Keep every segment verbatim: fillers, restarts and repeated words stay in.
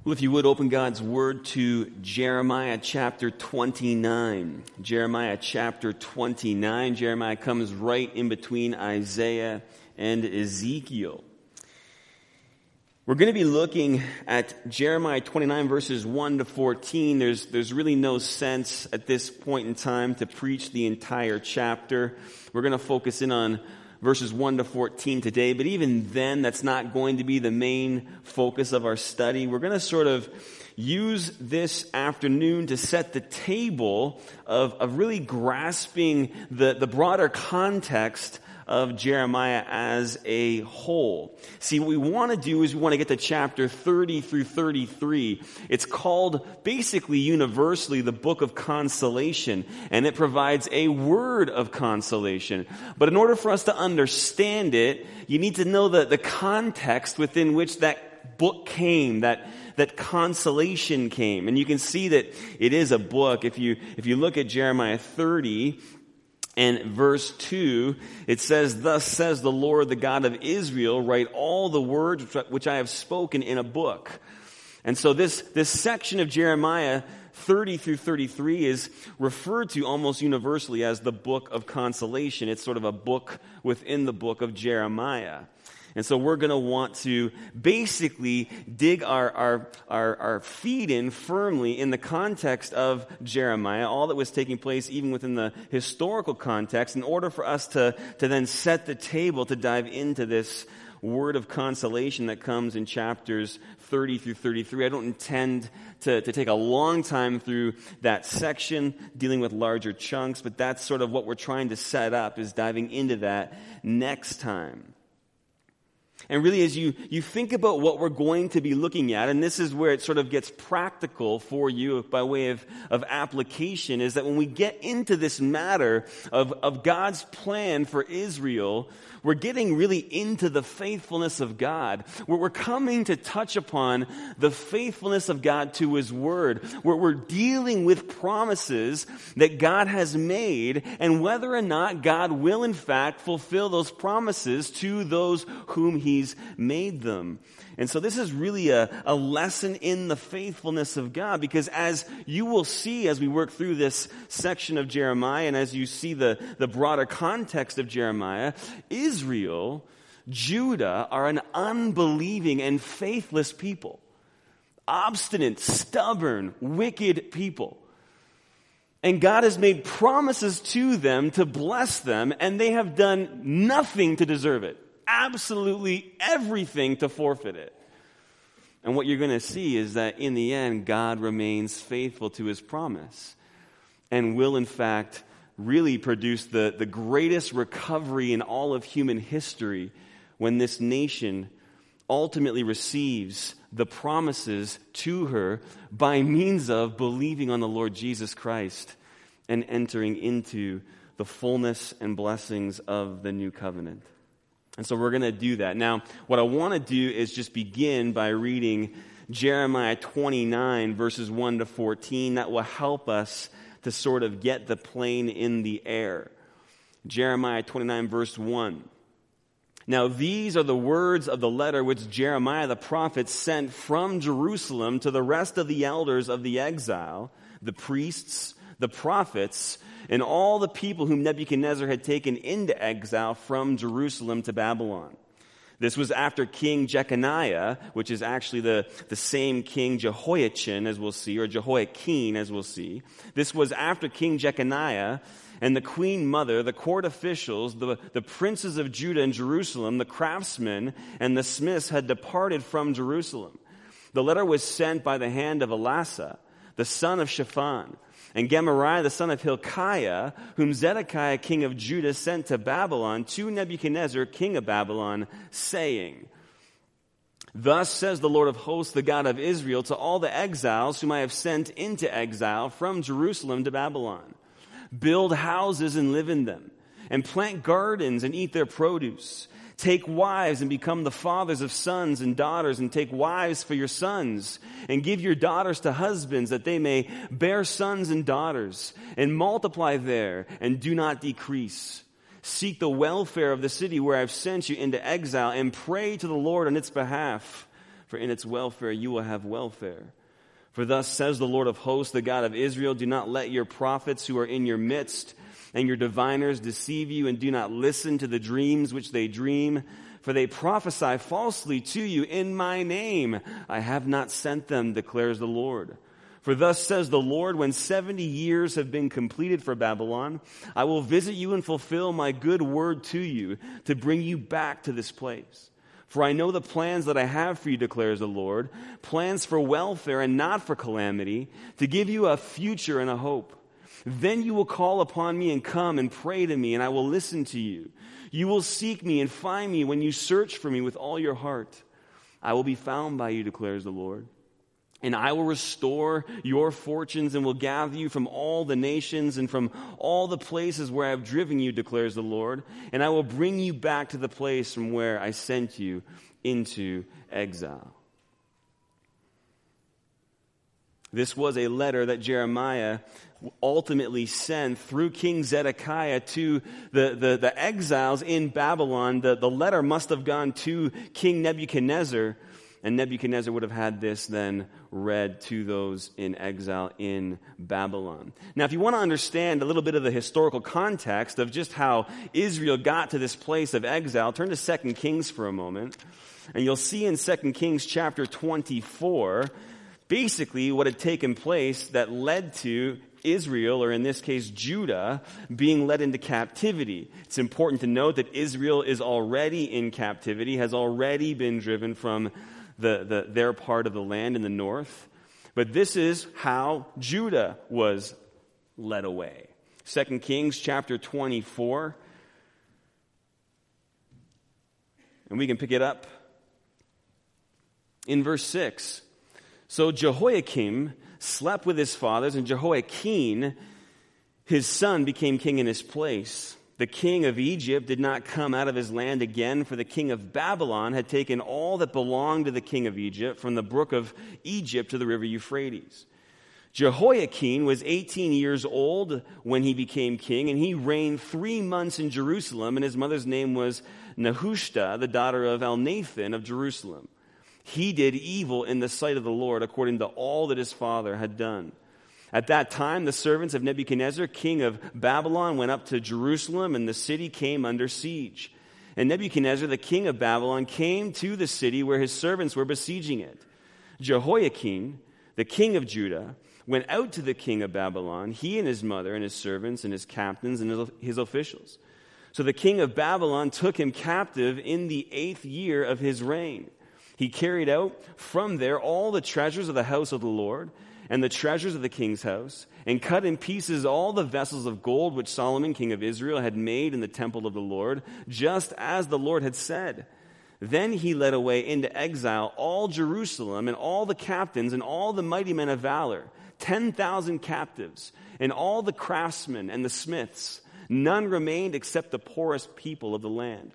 Well, if you would open God's Word to Jeremiah chapter twenty-nine. Jeremiah chapter twenty-nine. Jeremiah comes right in between Isaiah and Ezekiel. We're going to be looking at Jeremiah twenty-nine verses one to fourteen. There's, there's really no sense at this point in time to preach the entire chapter. We're going to focus in on verses one to fourteen today, but even then, that's not going to be the main focus of our study. We're going to sort of use this afternoon to set the table of, of really grasping the, the broader context of Jeremiah as a whole. See, what we want to do is we want to get to chapter thirty through thirty-three. It's called basically universally the book of consolation, and it provides a word of consolation. But in order for us to understand it, you need to know the, the context within which that book came, that that consolation came. And you can see that it is a book. If you if you look at Jeremiah thirty, and verse two, it says, "Thus says the Lord, the God of Israel, write all the words which I have spoken in a book." And so this, this section of Jeremiah thirty through thirty-three is referred to almost universally as the book of consolation. It's sort of a book within the book of Jeremiah. And so we're going to want to basically dig our, our, our, our feet in firmly in the context of Jeremiah, all that was taking place even within the historical context, in order for us to, to then set the table to dive into this word of consolation that comes in chapters thirty through thirty-three. I don't intend to, to take a long time through that section, dealing with larger chunks, but that's sort of what we're trying to set up, is diving into that next time. And really, as you, you think about what we're going to be looking at, and this is where it sort of gets practical for you by way of, of application, is that when we get into this matter of, of God's plan for Israel, we're getting really into the faithfulness of God. Where we're coming to touch upon the faithfulness of God to His Word. Where we're dealing with promises that God has made, and whether or not God will in fact fulfill those promises to those whom He's made them. And so this is really a, a lesson in the faithfulness of God, because as you will see as we work through this section of Jeremiah, and as you see the, the broader context of Jeremiah, Israel, Judah are an unbelieving and faithless people. Obstinate, stubborn, wicked people. And God has made promises to them to bless them, and they have done nothing to deserve it. Absolutely everything to forfeit it. And what you're going to see is that in the end, God remains faithful to His promise and will in fact really produce the, the greatest recovery in all of human history when this nation ultimately receives the promises to her by means of believing on the Lord Jesus Christ and entering into the fullness and blessings of the new covenant. And so we're going to do that. Now, what I want to do is just begin by reading Jeremiah twenty-nine, verses one to fourteen. That will help us to sort of get the plane in the air. Jeremiah twenty-nine, verse one. "Now these are the words of the letter which Jeremiah the prophet sent from Jerusalem to the rest of the elders of the exile, the priests, the prophets, and all the people whom Nebuchadnezzar had taken into exile from Jerusalem to Babylon. This was after King Jeconiah, which is actually the, the same King Jehoiachin, as we'll see, or Jehoiakim, as we'll see. This was after King Jeconiah and the queen mother, the court officials, the, the princes of Judah and Jerusalem, the craftsmen, and the smiths had departed from Jerusalem. The letter was sent by the hand of Elasah, the son of Shaphan, and Gemariah, the son of Hilkiah, whom Zedekiah, king of Judah, sent to Babylon, to Nebuchadnezzar, king of Babylon, saying, Thus says the Lord of hosts, the God of Israel, to all the exiles whom I have sent into exile from Jerusalem to Babylon. Build houses and live in them, and plant gardens and eat their produce. Take wives and become the fathers of sons and daughters, and take wives for your sons, and give your daughters to husbands, that they may bear sons and daughters, and multiply there, and do not decrease. Seek the welfare of the city where I've sent you into exile, and pray to the Lord on its behalf. for in its welfare you will have welfare. For thus says the Lord of hosts, the God of Israel, do not let your prophets who are in your midst and your diviners deceive you, and do not listen to the dreams which they dream. For they prophesy falsely to you in my name. I have not sent them, declares the Lord. For thus says the Lord, when seventy years have been completed for Babylon, I will visit you and fulfill my good word to you, to bring you back to this place. For I know the plans that I have for you, declares the Lord, plans for welfare and not for calamity, to give you a future and a hope. Then you will call upon me and come and pray to me, and I will listen to you. You will seek me and find me when you search for me with all your heart. I will be found by you, declares the Lord. And I will restore your fortunes and will gather you from all the nations and from all the places where I have driven you, declares the Lord. And I will bring you back to the place from where I sent you into exile. This was a letter that Jeremiah ultimately sent through King Zedekiah to the, the, the exiles in Babylon. The, the letter must have gone to King Nebuchadnezzar, and Nebuchadnezzar would have had this then read to those in exile in Babylon. Now, if you want to understand a little bit of the historical context of just how Israel got to this place of exile, turn to Second Kings for a moment, and you'll see in Second Kings chapter twenty-four, basically what had taken place that led to Israel, or in this case Judah, being led into captivity. It's important to note that Israel is already in captivity, has already been driven from the, the, their part of the land in the north. But this is how Judah was led away. Second Kings chapter twenty-four. And we can pick it up in verse six. So Jehoiakim slept with his fathers, and Jehoiachin, his son, became king in his place. The king of Egypt did not come out of his land again, for the king of Babylon had taken all that belonged to the king of Egypt, from the brook of Egypt to the river Euphrates. Jehoiachin was eighteen years old when he became king, and he reigned three months in Jerusalem, and his mother's name was Nehushta, the daughter of Elnathan of Jerusalem. He did evil in the sight of the Lord, according to all that his father had done. At that time, the servants of Nebuchadnezzar, king of Babylon, went up to Jerusalem, and the city came under siege. And Nebuchadnezzar, the king of Babylon, came to the city where his servants were besieging it. Jehoiachin, the king of Judah, went out to the king of Babylon, he and his mother and his servants and his captains and his, his officials. So the king of Babylon took him captive in the eighth year of his reign. He carried out from there all the treasures of the house of the Lord and the treasures of the king's house, and cut in pieces all the vessels of gold which Solomon, king of Israel, had made in the temple of the Lord, just as the Lord had said. Then he led away into exile all Jerusalem and all the captains and all the mighty men of valor, ten thousand captives, and all the craftsmen and the smiths. None remained except the poorest people of the land.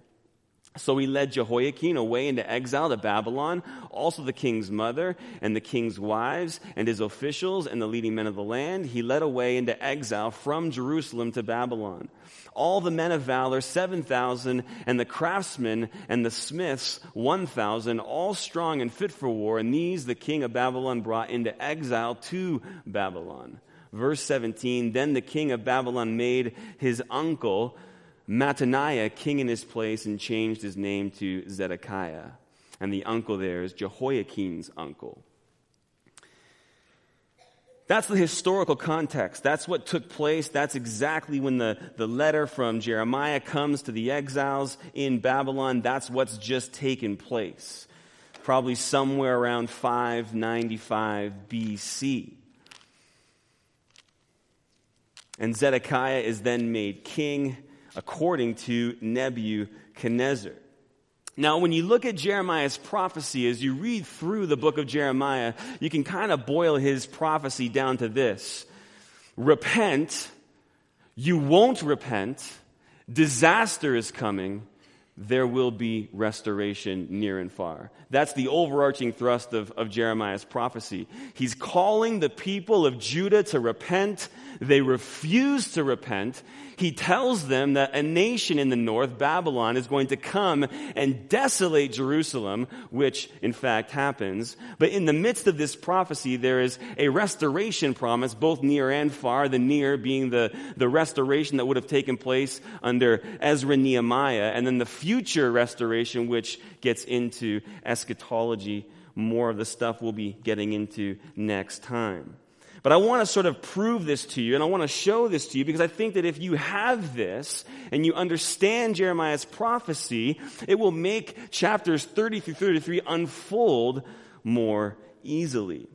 So he led Jehoiachin away into exile to Babylon, also the king's mother and the king's wives and his officials and the leading men of the land. He led away into exile from Jerusalem to Babylon. All the men of valor, seven thousand, and the craftsmen and the smiths, one thousand, all strong and fit for war. And these the king of Babylon brought into exile to Babylon. Verse seventeen, then the king of Babylon made his uncle Mattaniah king in his place and changed his name to Zedekiah. And the uncle there is Jehoiachin's uncle. That's the historical context. That's what took place. That's exactly when the, the letter from Jeremiah comes to the exiles in Babylon. That's what's just taken place. Probably somewhere around five ninety-five B C. And Zedekiah is then made king according to Nebuchadnezzar. Now, when you look at Jeremiah's prophecy, as you read through the book of Jeremiah, you can kind of boil his prophecy down to this. Repent, you won't repent, disaster is coming, there will be restoration near and far. That's the overarching thrust of, of Jeremiah's prophecy. He's calling the people of Judah to repent. They refuse to repent. He tells them that a nation in the north, Babylon, is going to come and desolate Jerusalem, which in fact happens. But in the midst of this prophecy, there is a restoration promise, both near and far, the near being the, the restoration that would have taken place under Ezra and Nehemiah, and then the future restoration, which gets into eschatology. More of the stuff we'll be getting into next time. But I want to sort of prove this to you, and I want to show this to you, because I think that if you have this and you understand Jeremiah's prophecy, it will make chapters thirty through thirty-three unfold more easily.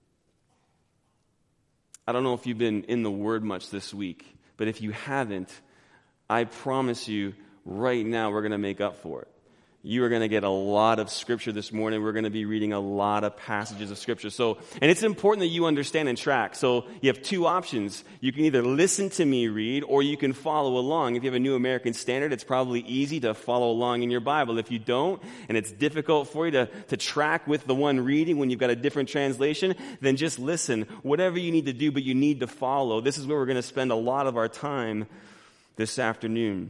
I don't know if you've been in the Word much this week, but if you haven't, I promise you right now we're going to make up for it. You are going to get a lot of Scripture this morning. We're going to be reading a lot of passages of Scripture. So, and it's important that you understand and track. So you have two options. You can either listen to me read, or you can follow along. If you have a New American Standard, it's probably easy to follow along in your Bible. If you don't, and it's difficult for you to, to track with the one reading when you've got a different translation, then just listen. Whatever you need to do, but you need to follow. This is where we're going to spend a lot of our time this afternoon.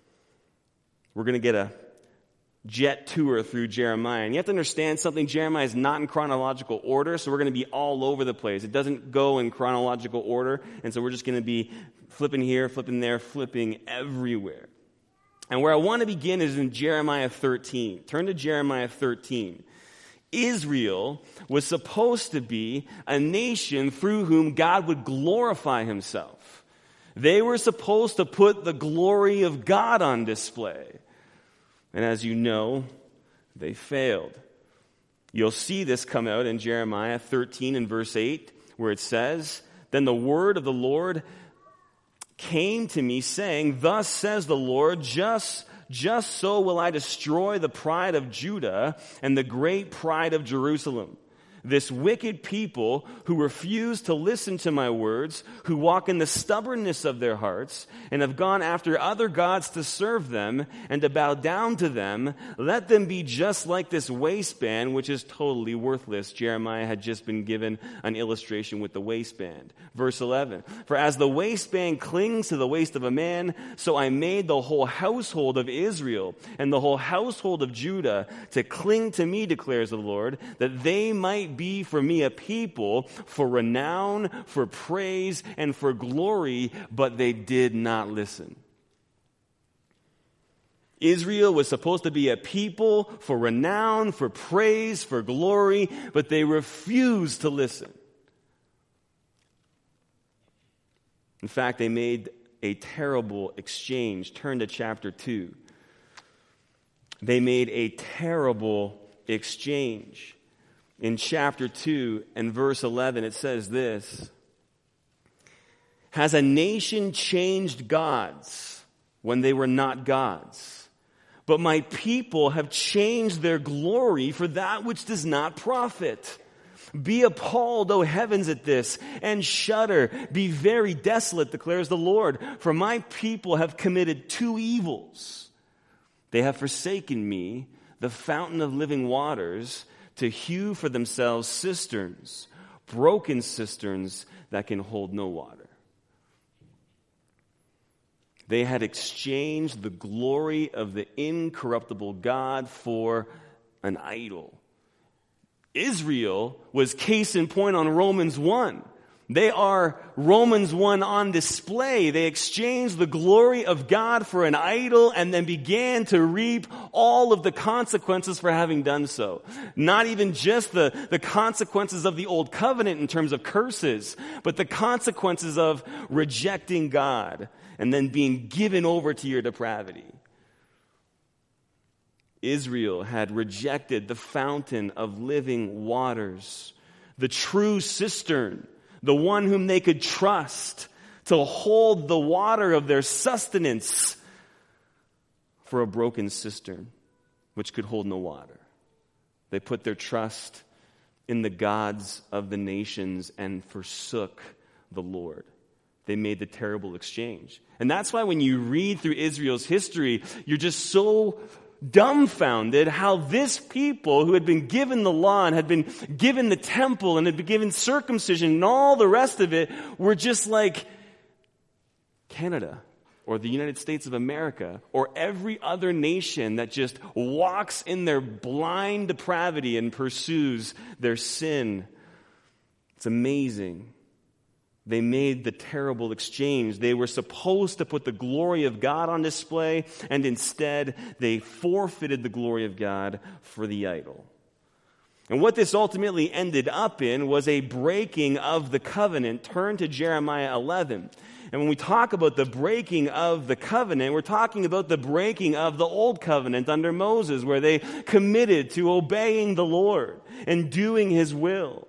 We're going to get a jet tour through Jeremiah. And you have to understand something. Jeremiah is not in chronological order, so we're going to be all over the place. It doesn't go in chronological order, and so we're just going to be flipping here, flipping there, flipping everywhere. And where I want to begin is in Jeremiah thirteen. Turn to Jeremiah thirteen. Israel was supposed to be a nation through whom God would glorify himself. They were supposed to put the glory of God on display. And as you know, they failed. You'll see this come out in Jeremiah thirteen and verse eight, where it says, "Then the word of the Lord came to me, saying, Thus says the Lord, just, just so will I destroy the pride of Judah and the great pride of Jerusalem. This wicked people who refuse to listen to my words, who walk in the stubbornness of their hearts, and have gone after other gods to serve them and to bow down to them, let them be just like this waistband, which is totally worthless." Jeremiah had just been given an illustration with the waistband. Verse eleven, "For as the waistband clings to the waist of a man, so I made the whole household of Israel and the whole household of Judah to cling to me, declares the Lord, that they might be for me a people for renown, for praise, and for glory, but they did not listen." Israel was supposed to be a people for renown, for praise, for glory, but they refused to listen. In fact, they made a terrible exchange. Turn to chapter two. They made a terrible exchange. In chapter two and verse eleven, it says this, "Has a nation changed gods when they were not gods? But my people have changed their glory for that which does not profit. Be appalled, O heavens, at this, and shudder. Be very desolate, declares the Lord. For my people have committed two evils. They have forsaken me, the fountain of living waters, to hew for themselves cisterns, broken cisterns that can hold no water." They had exchanged the glory of the incorruptible God for an idol. Israel was case in point on Romans one. They are Romans one on display. They exchanged the glory of God for an idol and then began to reap all of the consequences for having done so. Not even just the, the consequences of the old covenant in terms of curses, but the consequences of rejecting God and then being given over to your depravity. Israel had rejected the fountain of living waters, the true cistern, the one whom they could trust to hold the water of their sustenance, for a broken cistern which could hold no water. They put their trust in the gods of the nations and forsook the Lord. They made the terrible exchange. And that's why when you read through Israel's history, you're just so dumbfounded how this people who had been given the law and had been given the temple and had been given circumcision and all the rest of it were just like Canada or the United States of America or every other nation that just walks in their blind depravity and pursues their sin. It's amazing. They made the terrible exchange. They were supposed to put the glory of God on display, and instead they forfeited the glory of God for the idol. And what this ultimately ended up in was a breaking of the covenant. Turn to Jeremiah eleven. And when we talk about the breaking of the covenant, we're talking about the breaking of the old covenant under Moses, where they committed to obeying the Lord and doing His will.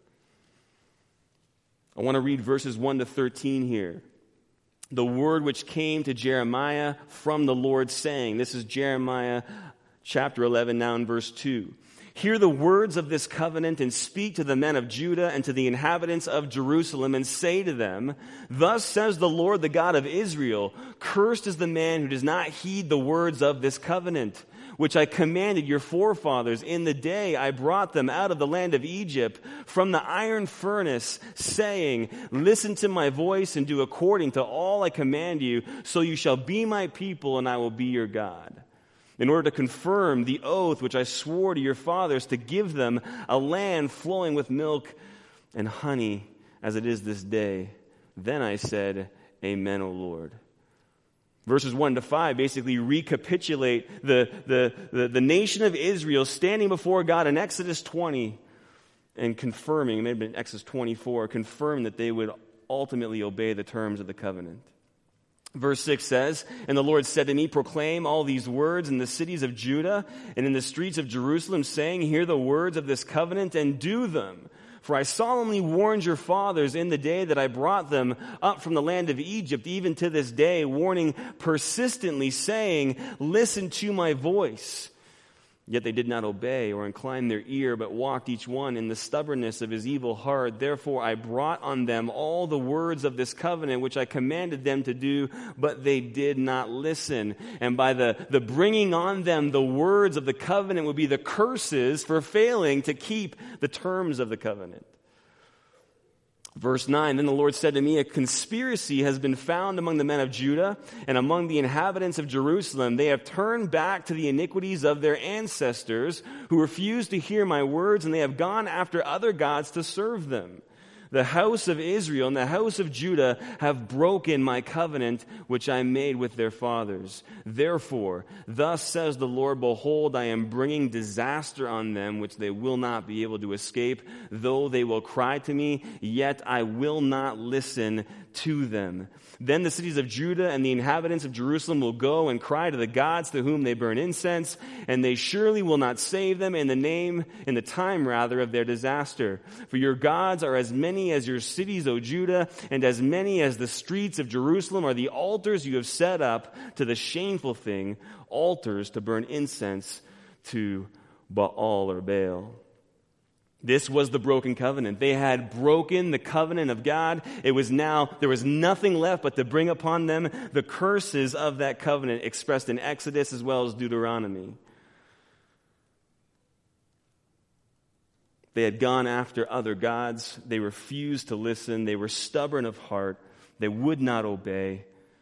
I want to read verses one to thirteen here. The word which came to Jeremiah from the Lord saying, this is Jeremiah chapter eleven now in verse two. Hear the words of this covenant and speak to the men of Judah and to the inhabitants of Jerusalem and say to them, thus says the Lord, the God of Israel, cursed is the man who does not heed the words of this covenant, which I commanded your forefathers in the day I brought them out of the land of Egypt from the iron furnace, saying, listen to my voice and do according to all I command you, so you shall be my people and I will be your God. In order to confirm the oath which I swore to your fathers to give them a land flowing with milk and honey as it is this day. Then I said, Amen, O Lord. Verses one to five basically recapitulate the, the, the, the nation of Israel standing before God in Exodus twenty and confirming, maybe in Exodus twenty-four, confirming that they would ultimately obey the terms of the covenant. Verse six says, and the Lord said to me, proclaim all these words in the cities of Judah and in the streets of Jerusalem, saying, hear the words of this covenant and do them. For I solemnly warned your fathers in the day that I brought them up from the land of Egypt, even to this day, warning persistently, saying, listen to my voice. Yet they did not obey or incline their ear, but walked each one in the stubbornness of his evil heart. Therefore I brought on them all the words of this covenant, which I commanded them to do, but they did not listen. And by the, the bringing on them the words of the covenant would be the curses for failing to keep the terms of the covenant. Verse nine, then the Lord said to me, a conspiracy has been found among the men of Judah and among the inhabitants of Jerusalem. They have turned back to the iniquities of their ancestors who refused to hear my words, and they have gone after other gods to serve them. The house of Israel and the house of Judah have broken my covenant which I made with their fathers. Therefore, thus says the Lord, behold, I am bringing disaster on them which they will not be able to escape. Though they will cry to me, yet I will not listen to them. Then the cities of Judah and the inhabitants of Jerusalem will go and cry to the gods to whom they burn incense, and they surely will not save them in the name, in the time rather, of their disaster. For your gods are as many as your cities, O Judah, and as many as the streets of Jerusalem are the altars you have set up to the shameful thing, altars to burn incense to Baal or Baal. This was the broken covenant. They had broken the covenant of God. It was now, there was nothing left but to bring upon them the curses of that covenant expressed in Exodus as well as Deuteronomy. They had gone after other gods. They refused to listen. They were stubborn of heart. They would not obey.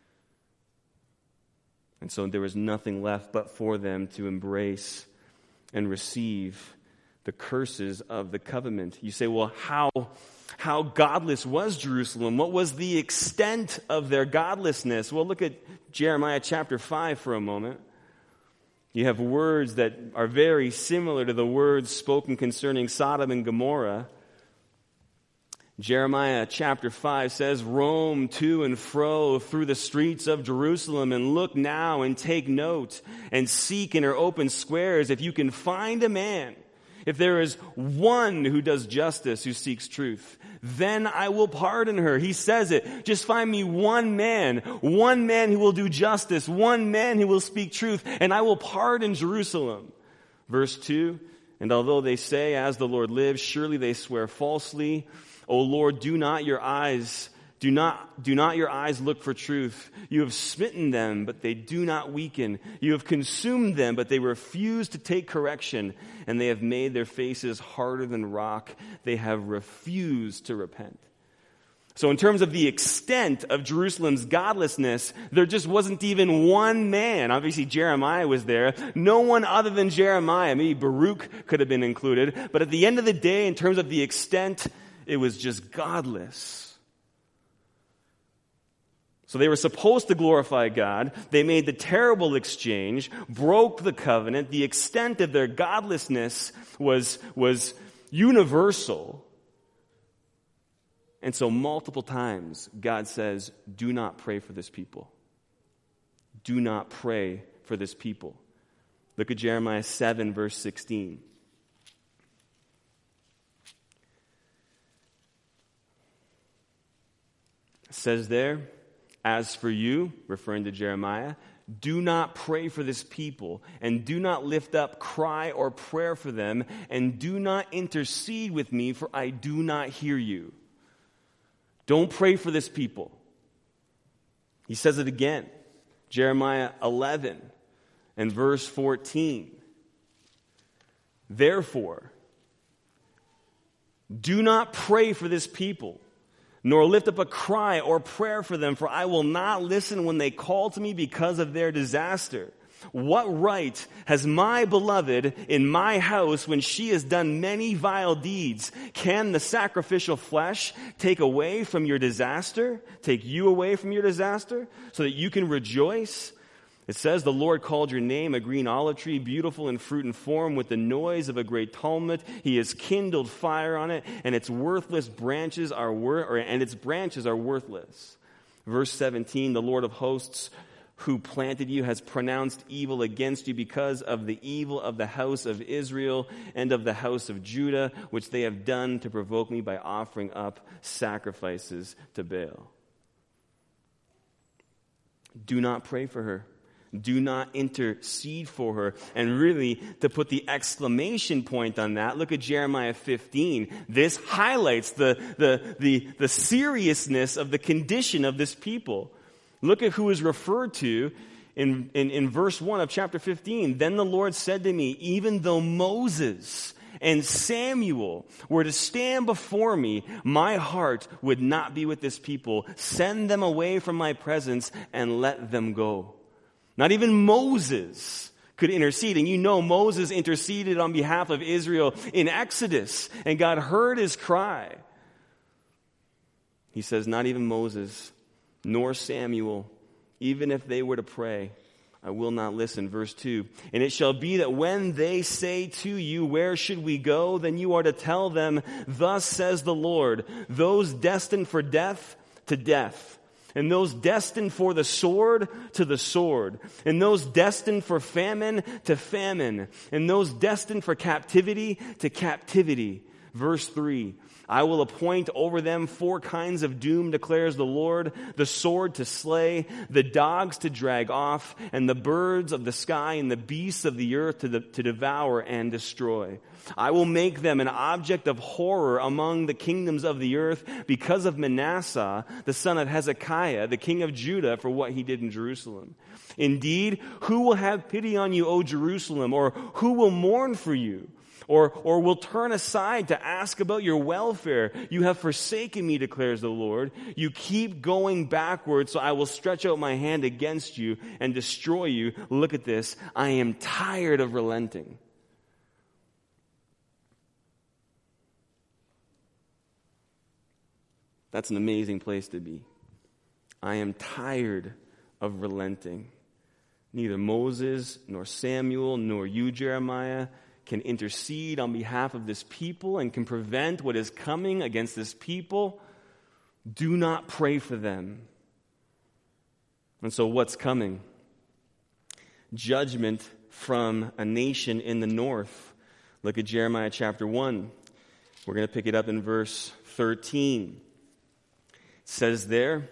And so there was nothing left but for them to embrace and receive the curses of the covenant. You say, well, how, how godless was Jerusalem? What was the extent of their godlessness? Well, look at Jeremiah chapter five for a moment. You have words that are very similar to the words spoken concerning Sodom and Gomorrah. Jeremiah chapter five says, roam to and fro through the streets of Jerusalem and look now and take note and seek in her open squares if you can find a man. If there is one who does justice, who seeks truth, then I will pardon her. He says it. Just find me one man, one man who will do justice, one man who will speak truth, and I will pardon Jerusalem. Verse two, and although they say, as the Lord lives, surely they swear falsely. O Lord, do not your eyes Do not, do not your eyes look for truth? You have smitten them, but they do not weaken. You have consumed them, but they refuse to take correction. And they have made their faces harder than rock. They have refused to repent. So in terms of the extent of Jerusalem's godlessness, there just wasn't even one man. Obviously Jeremiah was there. No one other than Jeremiah. Maybe Baruch could have been included. But at the end of the day, in terms of the extent, it was just godless. So they were supposed to glorify God. They made the terrible exchange, broke the covenant. The extent of their godlessness was, was universal. And so multiple times God says, do not pray for this people. Do not pray for this people. Look at Jeremiah seven, verse sixteen. It says there, as for you, referring to Jeremiah, do not pray for this people, and do not lift up cry or prayer for them, and do not intercede with me, for I do not hear you. Don't pray for this people. He says it again. Jeremiah eleven and verse fourteen. Therefore, do not pray for this people, nor lift up a cry or prayer for them, for I will not listen when they call to me because of their disaster. What right has my beloved in my house when she has done many vile deeds? Can the sacrificial flesh take away from your disaster, take you away from your disaster, so that you can rejoice? It says, the Lord called your name a green olive tree, beautiful in fruit and form, with the noise of a great tumult. He has kindled fire on it, and its worthless branches are wor- or, and its branches are worthless. Verse seventeen, the Lord of hosts, who planted you, has pronounced evil against you because of the evil of the house of Israel and of the house of Judah, which they have done to provoke me by offering up sacrifices to Baal. Do not pray for her. Do not intercede for her. And really, to put the exclamation point on that, look at Jeremiah fifteen. This highlights the, the, the, the seriousness of the condition of this people. Look at who is referred to in, in, in verse one of chapter fifteen. Then the Lord said to me, even though Moses and Samuel were to stand before me, my heart would not be with this people. Send them away from my presence and let them go. Not even Moses could intercede. And you know Moses interceded on behalf of Israel in Exodus, and God heard his cry. He says, not even Moses, nor Samuel, even if they were to pray, I will not listen. Verse two, and it shall be that when they say to you, where should we go? Then you are to tell them, thus says the Lord, those destined for death, to death. And those destined for the sword, to the sword. And those destined for famine, to famine. And those destined for captivity, to captivity. Verse three, I will appoint over them four kinds of doom, declares the Lord, the sword to slay, the dogs to drag off, and the birds of the sky and the beasts of the earth to, the, to devour and destroy. I will make them an object of horror among the kingdoms of the earth because of Manasseh, the son of Hezekiah, the king of Judah, for what he did in Jerusalem. Indeed, who will have pity on you, O Jerusalem, or who will mourn for you? Or, or will turn aside to ask about your welfare. You have forsaken me, declares the Lord. You keep going backwards, so I will stretch out my hand against you and destroy you. Look at this. I am tired of relenting. That's an amazing place to be. I am tired of relenting. Neither Moses, nor Samuel, nor you, Jeremiah, can intercede on behalf of this people and can prevent what is coming against this people. Do not pray for them. And so what's coming? Judgment from a nation in the north. Look at Jeremiah chapter one. We're going to pick it up in verse thirteen. It says there,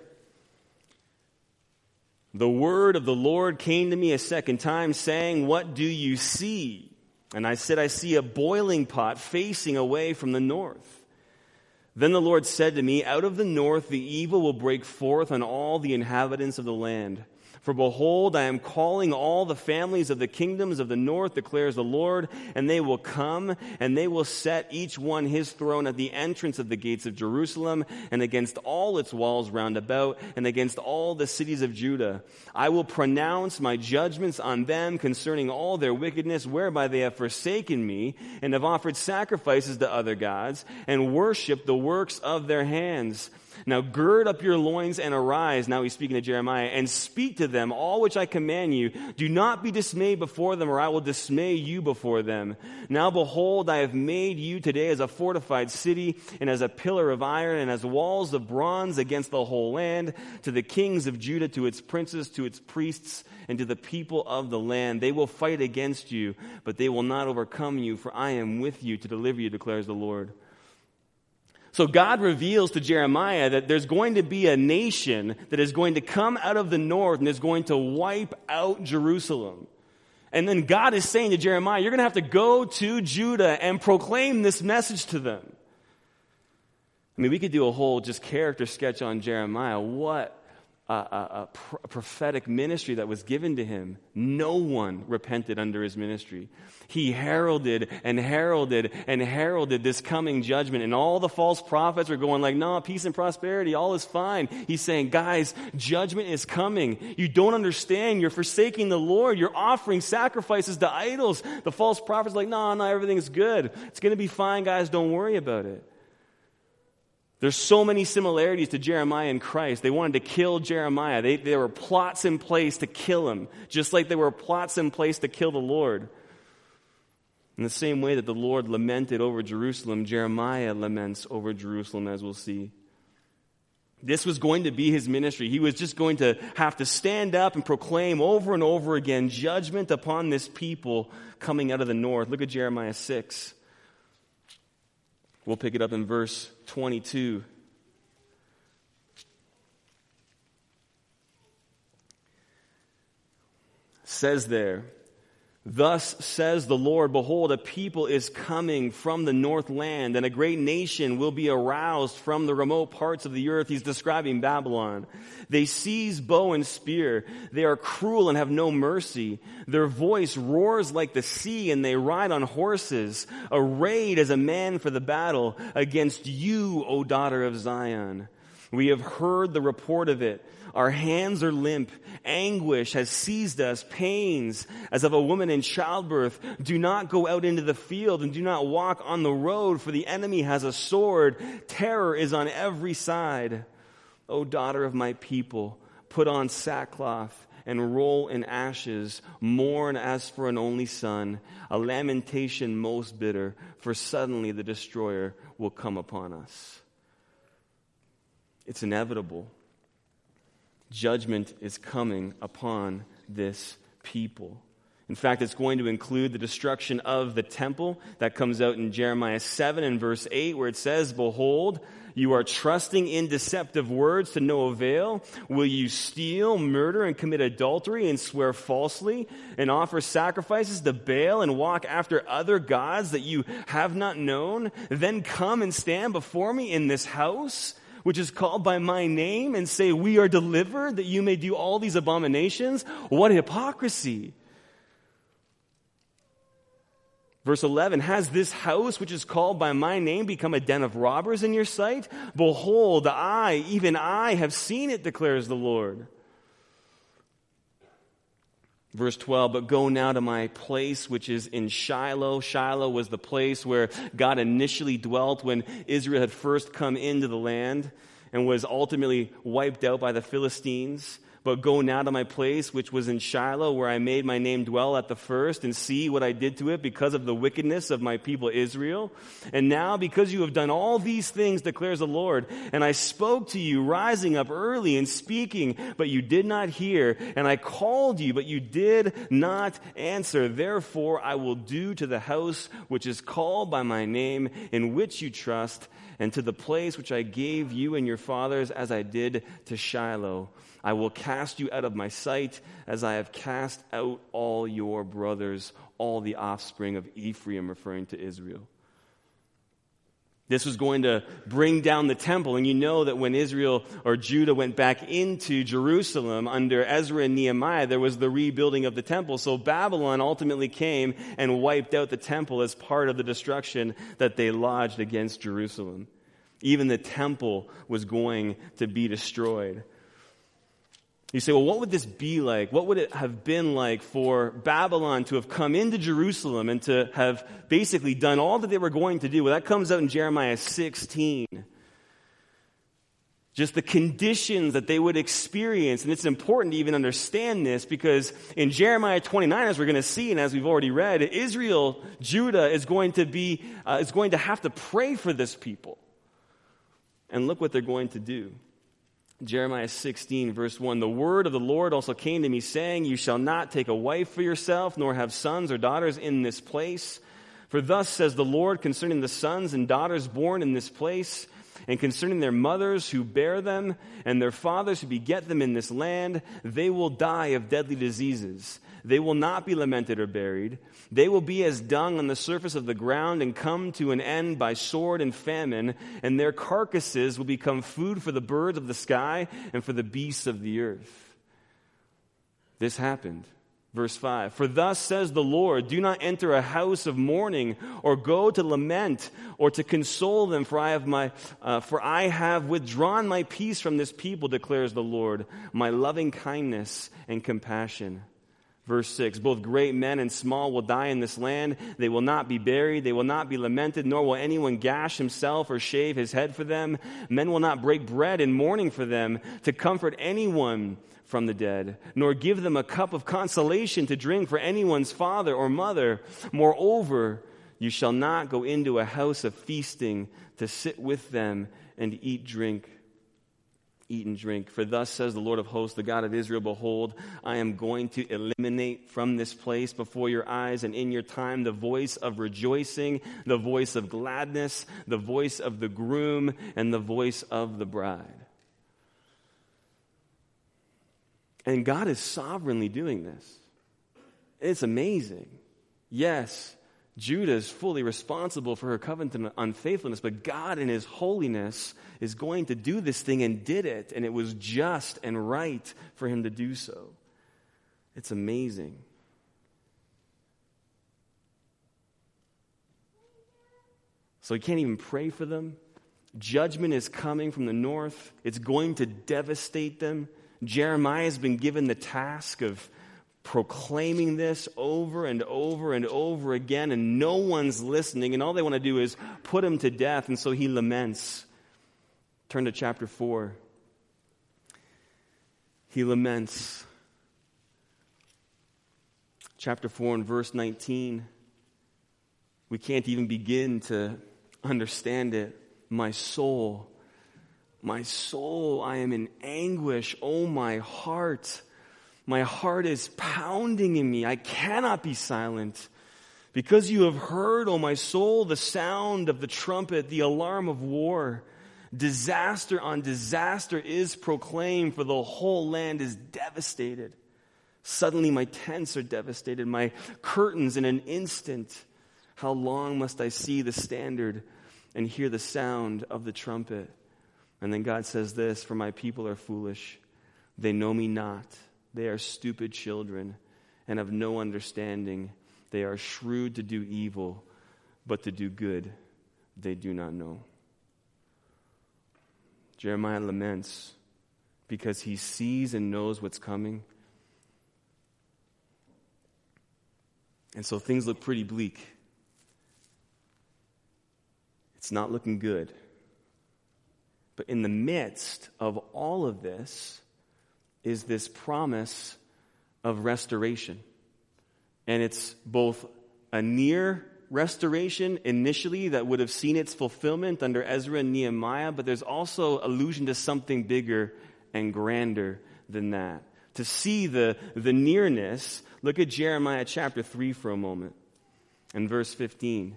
the word of the Lord came to me a second time, saying, what do you see? And I said, I see a boiling pot facing away from the north. Then the Lord said to me, out of the north the evil will break forth on all the inhabitants of the land. For behold, I am calling all the families of the kingdoms of the north, declares the Lord, and they will come, and they will set each one his throne at the entrance of the gates of Jerusalem, and against all its walls round about, and against all the cities of Judah. I will pronounce my judgments on them concerning all their wickedness, whereby they have forsaken me, and have offered sacrifices to other gods, and worshipped the works of their hands. Now gird up your loins and arise, now he's speaking to Jeremiah, and speak to them all which I command you. Do not be dismayed before them, or I will dismay you before them. Now behold, I have made you today as a fortified city, and as a pillar of iron, and as walls of bronze against the whole land, to the kings of Judah, to its princes, to its priests, and to the people of the land. They will fight against you, but they will not overcome you, for I am with you to deliver you, declares the Lord. So God reveals to Jeremiah that there's going to be a nation that is going to come out of the north and is going to wipe out Jerusalem. And then God is saying to Jeremiah, you're going to have to go to Judah and proclaim this message to them. I mean, we could do a whole just character sketch on Jeremiah. What a, a, a, pr- a prophetic ministry that was given to him. No one repented under his ministry. He heralded and heralded and heralded this coming judgment. And all the false prophets are going like, no, peace and prosperity, all is fine. He's saying, guys, judgment is coming. You don't understand. You're forsaking the Lord. You're offering sacrifices to idols. The false prophets are like, no, no, everything's good. It's going to be fine, guys. Don't worry about it. There's so many similarities to Jeremiah and Christ. They wanted to kill Jeremiah. They, there were plots in place to kill him, just like there were plots in place to kill the Lord. In the same way that the Lord lamented over Jerusalem, Jeremiah laments over Jerusalem, as we'll see. This was going to be his ministry. He was just going to have to stand up and proclaim over and over again judgment upon this people coming out of the north. Look at Jeremiah six. We'll pick it up in verse twenty-two. It says there, thus says the Lord, behold, a people is coming from the north land, and a great nation will be aroused from the remote parts of the earth. He's describing Babylon. They seize bow and spear. They are cruel and have no mercy. Their voice roars like the sea, and they ride on horses, arrayed as a man for the battle against you, O daughter of Zion. We have heard the report of it. Our hands are limp. Anguish has seized us, pains as of a woman in childbirth. Do not go out into the field and do not walk on the road, for the enemy has a sword. Terror is on every side. O daughter of my people, put on sackcloth and roll in ashes. Mourn as for an only son, a lamentation most bitter, for suddenly the destroyer will come upon us. It's inevitable. Judgment is coming upon this people. In fact, it's going to include the destruction of the temple. That comes out in Jeremiah seven and verse eight, where it says, behold, you are trusting in deceptive words to no avail. Will you steal, murder, and commit adultery, and swear falsely, and offer sacrifices to Baal, and walk after other gods that you have not known? Then come and stand before me in this house, which is called by my name, and say, we are delivered, that you may do all these abominations? What hypocrisy! Verse eleven, has this house, which is called by my name, become a den of robbers in your sight? Behold, I, even I, have seen it, declares the Lord. Verse twelve, but go now to my place which is in Shiloh. Shiloh was the place where God initially dwelt when Israel had first come into the land and was ultimately wiped out by the Philistines. But go now to my place which was in Shiloh, where I made my name dwell at the first, and see what I did to it because of the wickedness of my people Israel. And now because you have done all these things, declares the Lord, and I spoke to you rising up early and speaking, but you did not hear, and I called you, but you did not answer. Therefore I will do to the house which is called by my name, in which you trust, and to the place which I gave you and your fathers, as I did to Shiloh. I will cast you out of my sight, as I have cast out all your brothers, all the offspring of Ephraim, referring to Israel. This was going to bring down the temple. And you know that when Israel or Judah went back into Jerusalem under Ezra and Nehemiah, there was the rebuilding of the temple. So Babylon ultimately came and wiped out the temple as part of the destruction that they lodged against Jerusalem. Even the temple was going to be destroyed. You say, well, what would this be like? What would it have been like for Babylon to have come into Jerusalem and to have basically done all that they were going to do? Well, that comes out in Jeremiah sixteen. Just the conditions that they would experience. And it's important to even understand this because in Jeremiah twenty-nine, as we're going to see and as we've already read, Israel, Judah is going to be, uh, is going to have to pray for this people. And look what they're going to do. Jeremiah sixteen, verse one, the word of the Lord also came to me, saying, you shall not take a wife for yourself, nor have sons or daughters in this place. For thus says the Lord concerning the sons and daughters born in this place, and concerning their mothers who bear them, and their fathers who beget them in this land, they will die of deadly diseases. They will not be lamented or buried. They will be as dung on the surface of the ground and come to an end by sword and famine, and their carcasses will become food for the birds of the sky and for the beasts of the earth. This happened. Verse five, for thus says the Lord, do not enter a house of mourning or go to lament or to console them, for I have my, uh, for I have withdrawn my peace from this people, declares the Lord, my loving kindness and compassion. Verse six, both great men and small will die in this land. They will not be buried. They will not be lamented, nor will anyone gash himself or shave his head for them. Men will not break bread in mourning for them to comfort anyone from the dead, nor give them a cup of consolation to drink for anyone's father or mother. Moreover, you shall not go into a house of feasting to sit with them and eat drink. Eat and drink. For thus says the Lord of hosts, the God of Israel, behold, I am going to eliminate from this place before your eyes and in your time the voice of rejoicing, the voice of gladness, the voice of the groom, and the voice of the bride. And God is sovereignly doing this. It's amazing. Yes, Judah is fully responsible for her covenant unfaithfulness, but God in his holiness is going to do this thing and did it, and it was just and right for him to do so. It's amazing. So he can't even pray for them. Judgment is coming from the north. It's going to devastate them. Jeremiah has been given the task of proclaiming this over and over and over again, and no one's listening, and all they want to do is put him to death, and so he laments. Turn to chapter four. He laments. Chapter four and verse nineteen. We can't even begin to understand it. My soul, my soul, I am in anguish. Oh, my heart. My heart is pounding in me. I cannot be silent. Because you have heard, O my soul, the sound of the trumpet, the alarm of war. Disaster on disaster is proclaimed, for the whole land is devastated. Suddenly my tents are devastated, my curtains in an instant. How long must I see the standard and hear the sound of the trumpet? And then God says this, for my people are foolish. They know me not. They are stupid children and have no understanding. They are shrewd to do evil, but to do good they do not know. Jeremiah laments because he sees and knows what's coming. And so things look pretty bleak. It's not looking good. But in the midst of all of this is this promise of restoration. And it's both a near restoration initially that would have seen its fulfillment under Ezra and Nehemiah, but there's also allusion to something bigger and grander than that. To see the, the nearness, look at Jeremiah chapter three for a moment and verse fifteen.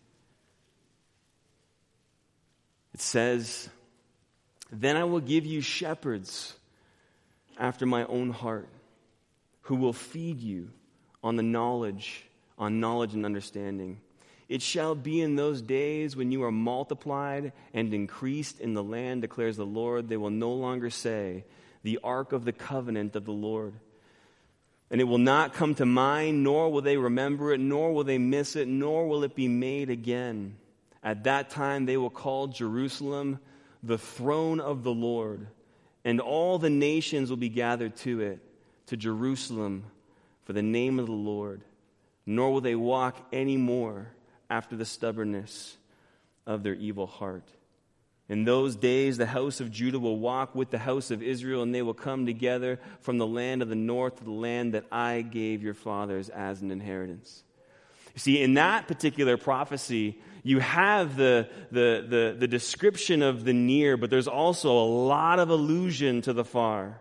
It says, then I will give you shepherds after my own heart, who will feed you on the knowledge, on knowledge and understanding. It shall be in those days when you are multiplied and increased in the land, declares the Lord, they will no longer say, the ark of the covenant of the Lord. And it will not come to mind, nor will they remember it, nor will they miss it, nor will it be made again. At that time they will call Jerusalem the throne of the Lord, and all the nations will be gathered to it, to Jerusalem, for the name of the Lord. Nor will they walk any more after the stubbornness of their evil heart. In those days, the house of Judah will walk with the house of Israel, and they will come together from the land of the north to the land that I gave your fathers as an inheritance. You see, in that particular prophecy, you have the, the, the, the description of the near, but there's also a lot of allusion to the far.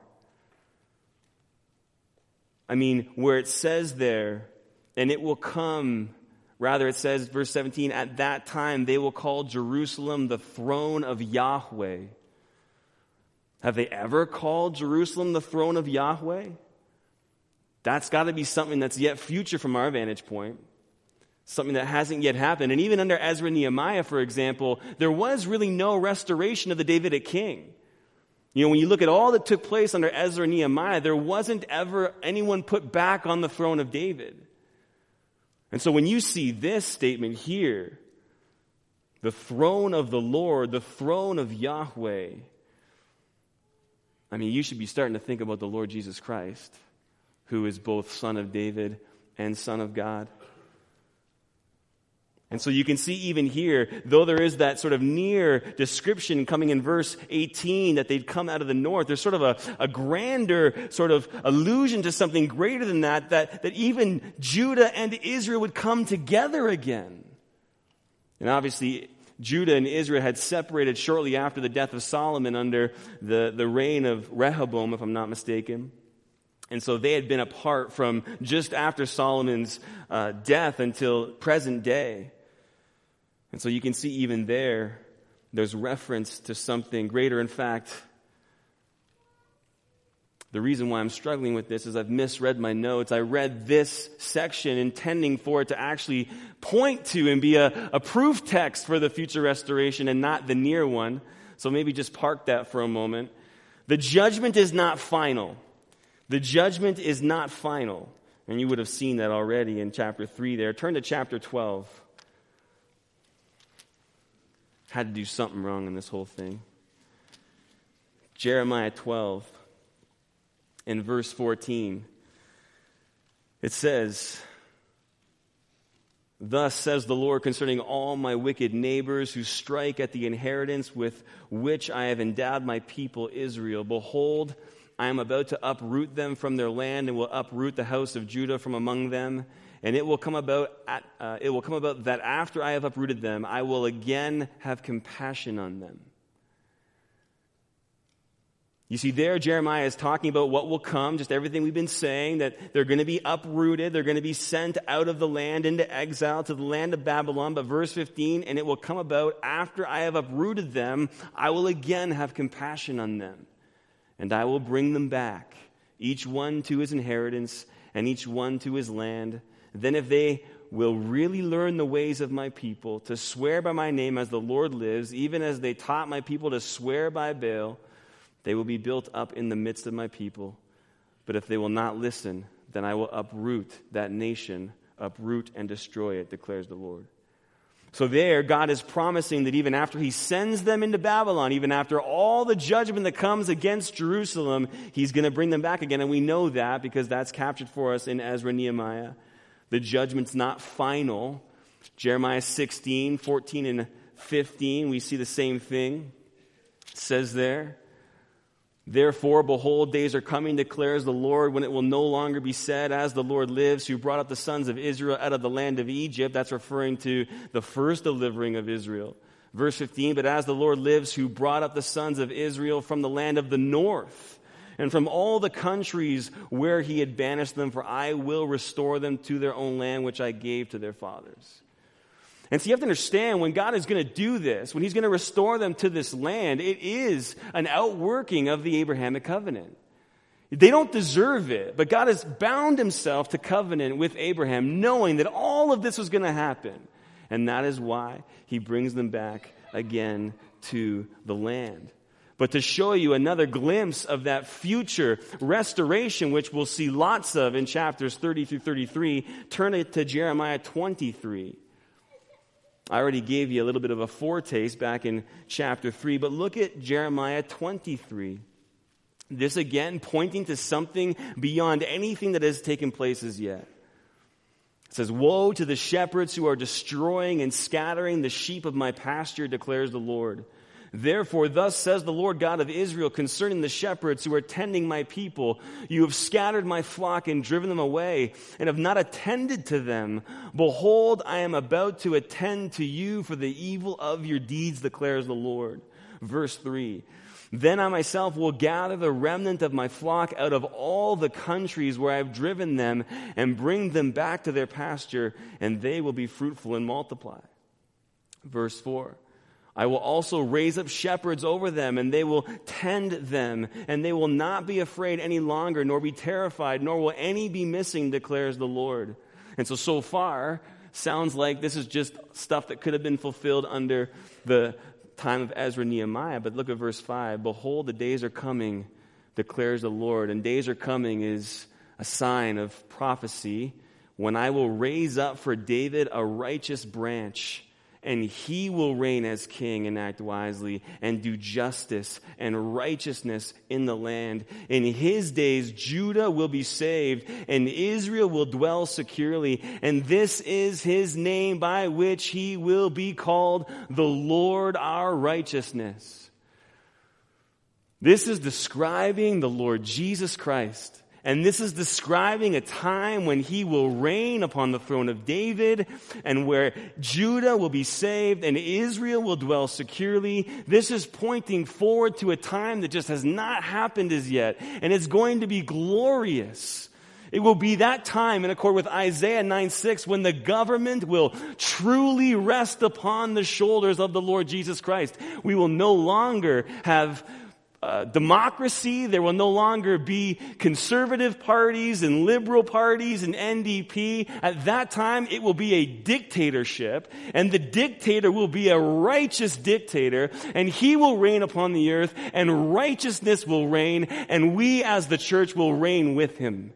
I mean, where it says there, and it will come, rather it says, verse seventeen, at that time they will call Jerusalem the throne of Yahweh. Have they ever called Jerusalem the throne of Yahweh? That's got to be something that's yet future from our vantage point. Something that hasn't yet happened. And even under Ezra and Nehemiah, for example, there was really no restoration of the Davidic king. You know, when you look at all that took place under Ezra and Nehemiah, there wasn't ever anyone put back on the throne of David. And so when you see this statement here, the throne of the Lord, the throne of Yahweh, I mean, you should be starting to think about the Lord Jesus Christ, who is both Son of David and Son of God. And so you can see even here, though there is that sort of near description coming in verse eighteen that they'd come out of the north, there's sort of a, a grander sort of allusion to something greater than that, that, that even Judah and Israel would come together again. And obviously, Judah and Israel had separated shortly after the death of Solomon under the, the reign of Rehoboam, if I'm not mistaken. And so they had been apart from just after Solomon's uh, death until present day. And so you can see even there, there's reference to something greater. In fact, the reason why I'm struggling with this is I've misread my notes. I read this section intending for it to actually point to and be a, a proof text for the future restoration and not the near one. So maybe just park that for a moment. The judgment is not final. The judgment is not final. And you would have seen that already in chapter three there. Turn to chapter twelve. Had to do something wrong in this whole thing. Jeremiah twelve, in verse fourteen, it says, thus says the Lord concerning all my wicked neighbors who strike at the inheritance with which I have endowed my people Israel. Behold, I am about to uproot them from their land and will uproot the house of Judah from among them. And it will come about at, uh, it will come about that after I have uprooted them, I will again have compassion on them. You see, there Jeremiah is talking about what will come, just everything we've been saying, that they're going to be uprooted, they're going to be sent out of the land into exile to the land of Babylon. But verse fifteen, and it will come about after I have uprooted them, I will again have compassion on them. And I will bring them back, each one to his inheritance, and each one to his land. Then if they will really learn the ways of my people, to swear by my name as the Lord lives, even as they taught my people to swear by Baal, they will be built up in the midst of my people. But if they will not listen, then I will uproot that nation, uproot and destroy it, declares the Lord. So there, God is promising that even after he sends them into Babylon, even after all the judgment that comes against Jerusalem, he's going to bring them back again. And we know that because that's captured for us in Ezra and Nehemiah. The judgment's not final. Jeremiah sixteen, fourteen, and fifteen, we see the same thing. It says there, therefore, behold, days are coming, declares the Lord, when it will no longer be said, as the Lord lives, who brought up the sons of Israel out of the land of Egypt. That's referring to the first delivering of Israel. Verse fifteen, but as the Lord lives, who brought up the sons of Israel from the land of the north, and from all the countries where he had banished them, for I will restore them to their own land, which I gave to their fathers. And so you have to understand, when God is going to do this, when he's going to restore them to this land, it is an outworking of the Abrahamic covenant. They don't deserve it, but God has bound himself to covenant with Abraham, knowing that all of this was going to happen. And that is why he brings them back again to the land. But to show you another glimpse of that future restoration, which we'll see lots of in chapters thirty through thirty-three, turn it to Jeremiah twenty-three. I already gave you a little bit of a foretaste back in chapter three, but look at Jeremiah twenty-three. This again pointing to something beyond anything that has taken place as yet. It says, "Woe to the shepherds who are destroying and scattering the sheep of my pasture, declares the Lord. Therefore, thus says the Lord God of Israel concerning the shepherds who are tending my people, you have scattered my flock and driven them away, and have not attended to them. Behold, I am about to attend to you for the evil of your deeds, declares the Lord." Verse three, "Then I myself will gather the remnant of my flock out of all the countries where I have driven them, and bring them back to their pasture, and they will be fruitful and multiply." Verse four, "I will also raise up shepherds over them, and they will tend them, and they will not be afraid any longer, nor be terrified, nor will any be missing, declares the Lord." And so, so far, sounds like this is just stuff that could have been fulfilled under the time of Ezra and Nehemiah. But look at verse five. "Behold, the days are coming, declares the Lord." And days are coming is a sign of prophecy, "when I will raise up for David a righteous branch, and he will reign as king and act wisely and do justice and righteousness in the land. In his days, Judah will be saved and Israel will dwell securely. And this is his name by which he will be called, the Lord our righteousness." This is describing the Lord Jesus Christ. And this is describing a time when he will reign upon the throne of David, and where Judah will be saved and Israel will dwell securely. This is pointing forward to a time that just has not happened as yet, and it's going to be glorious. It will be that time, in accord with Isaiah nine six, when the government will truly rest upon the shoulders of the Lord Jesus Christ. We will no longer have Uh, democracy. There will no longer be conservative parties and liberal parties and N D P. At that time, it will be a dictatorship, and the dictator will be a righteous dictator, and he will reign upon the earth, and righteousness will reign, and we as the church will reign with him.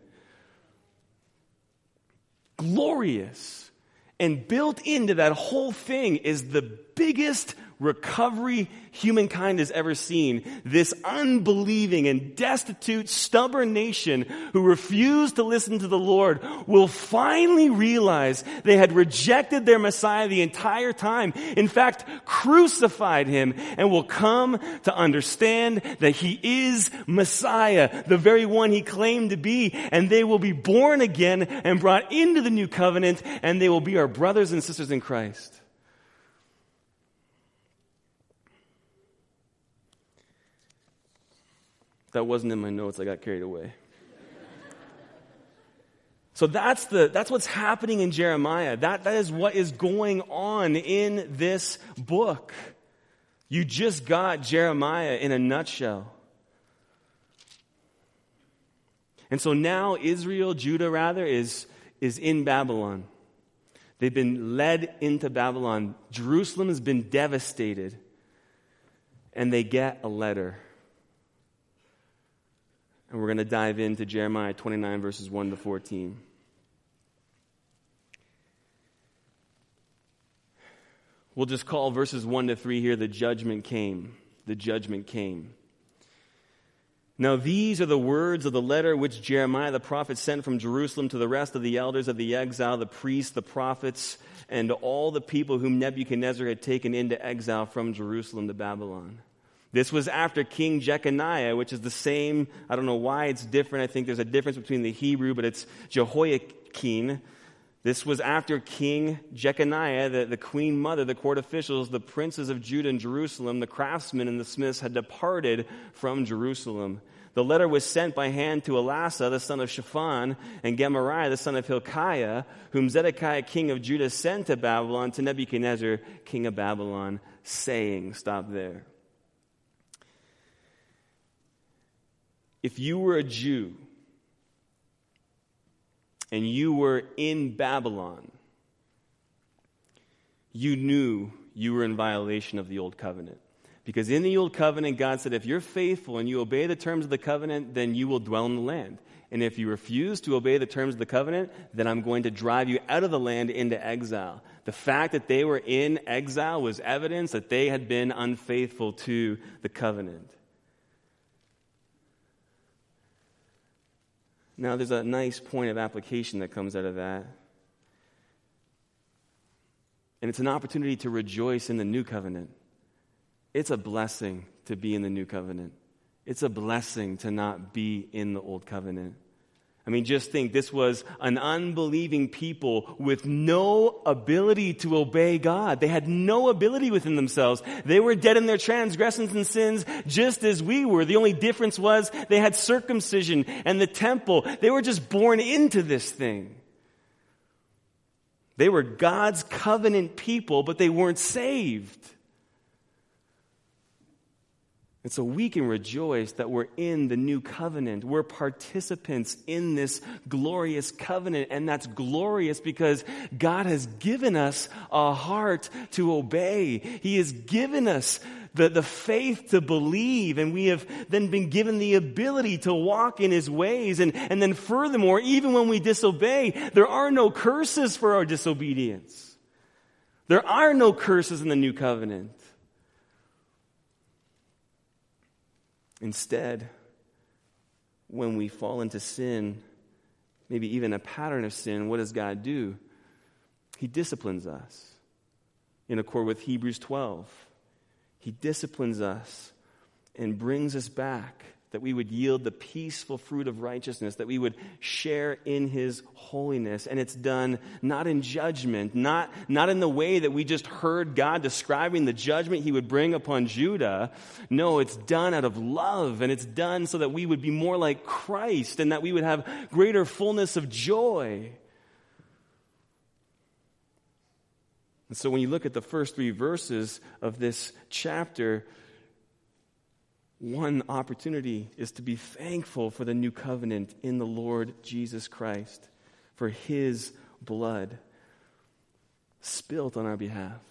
Glorious. And built into that whole thing is the biggest recovery humankind has ever seen. This unbelieving and destitute, stubborn nation who refused to listen to the Lord will finally realize they had rejected their Messiah the entire time. In fact, crucified him, and will come to understand that he is Messiah, the very one he claimed to be. And they will be born again and brought into the new covenant, and they will be our brothers and sisters in Christ. That wasn't in my notes. I got carried away. So that's the that's what's happening in Jeremiah. That that is what is going on in this book. You just got Jeremiah in a nutshell. And so now Israel, Judah rather, is is in Babylon. They've been led into Babylon. Jerusalem has been devastated. And they get a letter. And we're going to dive into Jeremiah twenty-nine, verses one to fourteen. We'll just call verses one to three here, the judgment came. The judgment came. Now these are the words of the letter which Jeremiah the prophet sent from Jerusalem to the rest of the elders of the exile, the priests, the prophets, and all the people whom Nebuchadnezzar had taken into exile from Jerusalem to Babylon. This was after King Jeconiah, which is the same. I don't know why it's different. I think there's a difference between the Hebrew, but it's Jehoiakim. This was after King Jeconiah, the, the queen mother, the court officials, the princes of Judah and Jerusalem, the craftsmen and the smiths had departed from Jerusalem. The letter was sent by hand to Elasah, the son of Shaphan, and Gemariah, the son of Hilkiah, whom Zedekiah, king of Judah, sent to Babylon, to Nebuchadnezzar, king of Babylon, saying, stop there. If you were a Jew and you were in Babylon, you knew you were in violation of the old covenant. Because in the old covenant, God said, if you're faithful and you obey the terms of the covenant, then you will dwell in the land. And if you refuse to obey the terms of the covenant, then I'm going to drive you out of the land into exile. The fact that they were in exile was evidence that they had been unfaithful to the covenant. Now, there's a nice point of application that comes out of that. And it's an opportunity to rejoice in the new covenant. It's a blessing to be in the new covenant. It's a blessing to not be in the old covenant. I mean, just think, this was an unbelieving people with no ability to obey God. They had no ability within themselves. They were dead in their transgressions and sins just as we were. The only difference was they had circumcision and the temple. They were just born into this thing. They were God's covenant people, but they weren't saved. And so we can rejoice that we're in the new covenant. We're participants in this glorious covenant. And that's glorious because God has given us a heart to obey. He has given us the, the faith to believe. And we have then been given the ability to walk in His ways. And, and then furthermore, even when we disobey, there are no curses for our disobedience. There are no curses in the new covenant. Instead, when we fall into sin, maybe even a pattern of sin, what does God do? He disciplines us in accord with Hebrews twelve. He disciplines us and brings us back, that we would yield the peaceful fruit of righteousness, that we would share in His holiness. And it's done not in judgment, not, not in the way that we just heard God describing the judgment He would bring upon Judah. No, it's done out of love, and it's done so that we would be more like Christ and that we would have greater fullness of joy. And so when you look at the first three verses of this chapter, one opportunity is to be thankful for the new covenant in the Lord Jesus Christ, for His blood spilt on our behalf.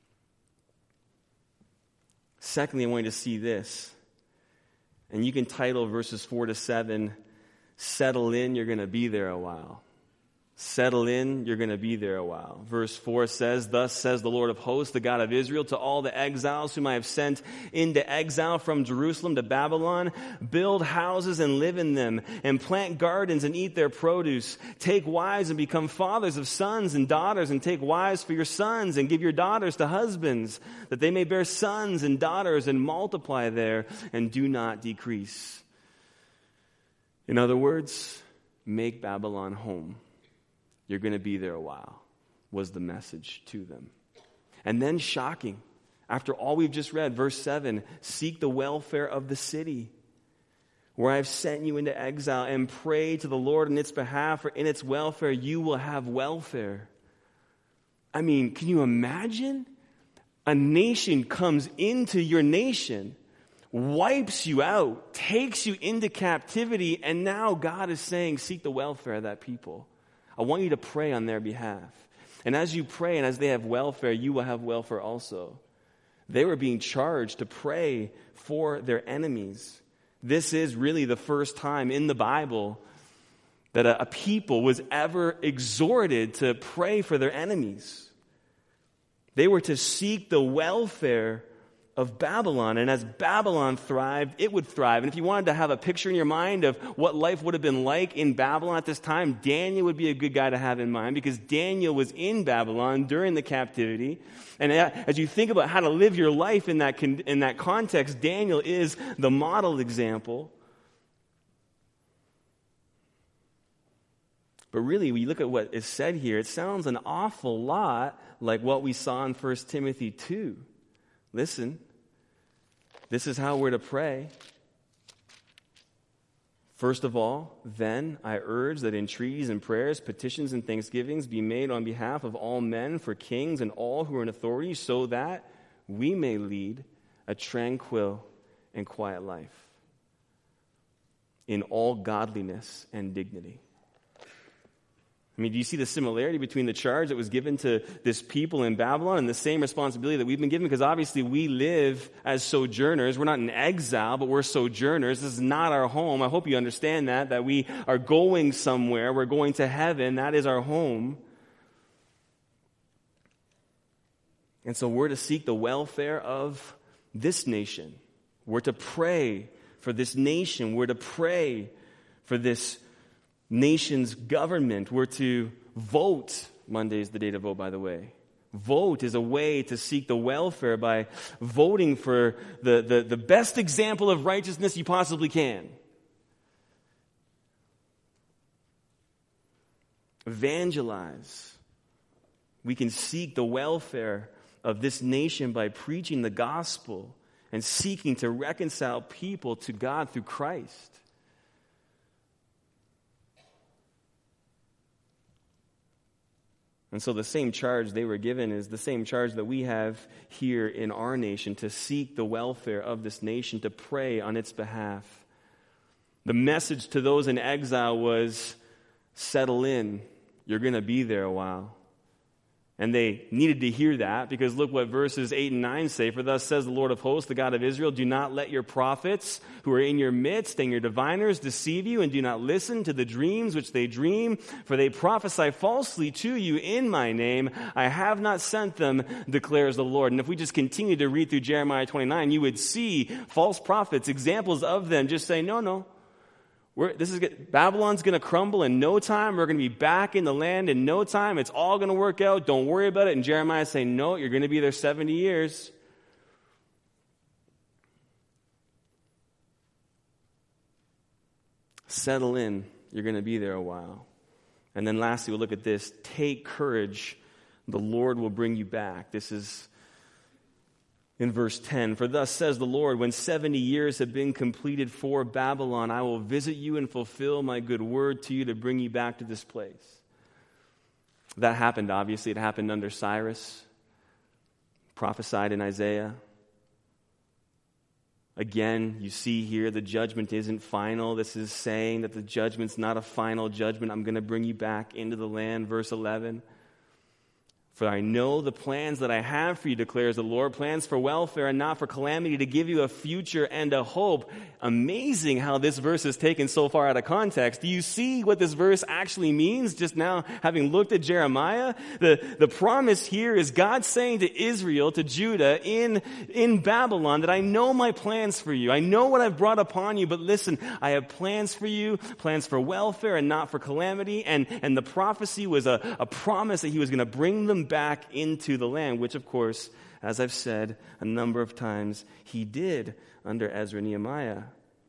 Secondly, I want you to see this, and you can title verses four to seven, Settle In, You're going to be there a while. Settle in, you're going to be there a while. Verse four says, Thus says the Lord of hosts, the God of Israel, to all the exiles whom I have sent into exile from Jerusalem to Babylon, build houses and live in them, and plant gardens and eat their produce. Take wives and become fathers of sons and daughters, and take wives for your sons, and give your daughters to husbands, that they may bear sons and daughters and multiply there, and do not decrease. In other words, make Babylon home. You're going to be there a while, was the message to them. And then shocking, after all we've just read, verse seven, seek the welfare of the city where I've sent you into exile, and pray to the Lord in its behalf, for in its welfare you will have welfare. I mean, can you imagine? A nation comes into your nation, wipes you out, takes you into captivity, and now God is saying, seek the welfare of that people. I want you to pray on their behalf. And as you pray and as they have welfare, you will have welfare also. They were being charged to pray for their enemies. This is really the first time in the Bible that a, a people was ever exhorted to pray for their enemies. They were to seek the welfare of Babylon. And as Babylon thrived, it would thrive. And if you wanted to have a picture in your mind of what life would have been like in Babylon at this time, Daniel would be a good guy to have in mind, because Daniel was in Babylon during the captivity. And as you think about how to live your life in that con- in that context, Daniel is the model example. But really, when you look at what is said here, it sounds an awful lot like what we saw in First Timothy two. Listen. This is how we're to pray. First of all, then, I urge that entreaties and prayers, petitions and thanksgivings be made on behalf of all men, for kings and all who are in authority, so that we may lead a tranquil and quiet life in all godliness and dignity. I mean, do you see the similarity between the charge that was given to this people in Babylon and the same responsibility that we've been given? Because obviously we live as sojourners. We're not in exile, but we're sojourners. This is not our home. I hope you understand that, that we are going somewhere. We're going to heaven. That is our home. And so we're to seek the welfare of this nation. We're to pray for this nation. We're to pray for this nation's government. We're to vote. Monday is the day to vote, by the way. Vote is a way to seek the welfare by voting for the, the, the best example of righteousness you possibly can. Evangelize. We can seek the welfare of this nation by preaching the gospel and seeking to reconcile people to God through Christ. And so the same charge they were given is the same charge that we have here in our nation, to seek the welfare of this nation, to pray on its behalf. The message to those in exile was, settle in. You're going to be there a while. And they needed to hear that, because look what verses eight and nine say. For thus says the Lord of hosts, the God of Israel, do not let your prophets who are in your midst and your diviners deceive you, and do not listen to the dreams which they dream, for they prophesy falsely to you in my name. I have not sent them, declares the Lord. And if we just continue to read through Jeremiah twenty-nine, you would see false prophets, examples of them just saying, no, no. We're, this is Babylon's going to crumble in no time. We're going to be back in the land in no time. It's all going to work out. Don't worry about it. And Jeremiah is saying, no, you're going to be there seventy years. Settle in. You're going to be there a while. And then lastly, we'll look at this. Take courage. The Lord will bring you back. This is in verse ten, for thus says the Lord, when seventy years have been completed for Babylon, I will visit you and fulfill my good word to you to bring you back to this place. That happened, obviously. It happened under Cyrus, prophesied in Isaiah. Again, you see here the judgment isn't final. This is saying that the judgment's not a final judgment. I'm going to bring you back into the land. Verse eleven. For I know the plans that I have for you, declares the Lord, plans for welfare and not for calamity, to give you a future and a hope. Amazing how this verse is taken so far out of context. Do you see what this verse actually means just now, having looked at Jeremiah? The, the promise here is God saying to Israel, to Judah, in, in Babylon, that I know my plans for you. I know what I've brought upon you, but listen, I have plans for you, plans for welfare and not for calamity. And, and the prophecy was a, a promise that he was going to bring them back into the land, which of course, as I've said a number of times, he did under Ezra and Nehemiah.